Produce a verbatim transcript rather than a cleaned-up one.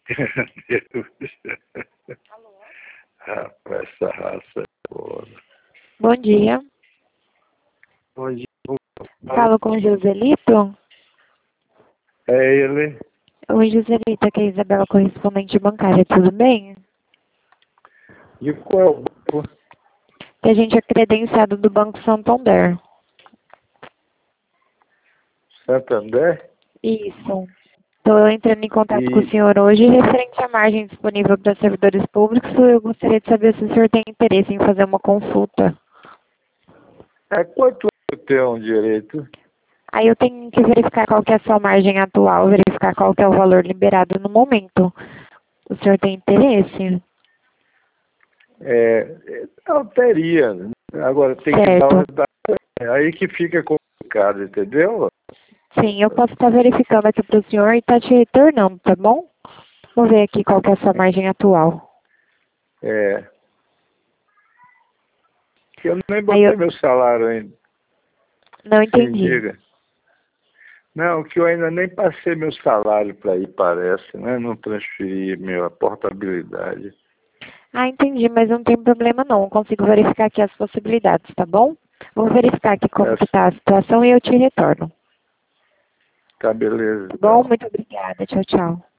Deus. Rapaz, essa raça é boa. Bom dia. Bom dia. Falo com o Joselito? É ele. Oi, Joselito, aqui é a Isabela, correspondente bancária, tudo bem? E qual é o banco? Que a gente é credenciado do Banco Santander. Santander? Isso. Estou entrando em contato E com o senhor hoje referente à margem disponível para servidores públicos. Eu gostaria de saber se o senhor tem interesse em fazer uma consulta. é quanto eu tenho direito? Aí eu tenho que verificar qual que é a sua margem atual, verificar qual que é o valor liberado no momento. O senhor tem interesse? É, eu teria. Agora tem que dar Certo. uma. É aí que fica complicado, entendeu? Sim, eu posso estar verificando aqui para o senhor e estar te retornando, tá bom? Vou ver aqui qual que é a sua margem atual. É. Eu nem Aí botei eu meu salário ainda. não Sim, entendi. diga. Não, que eu ainda nem passei meu salário para ir, parece, né? Não transferi minha portabilidade. Ah, entendi, mas não tem problema não. Eu consigo verificar aqui as possibilidades, tá bom? Vou verificar aqui como É, que tá a situação e eu te retorno. tá beleza, Tá bom? então. Muito obrigada. Tchau, tchau.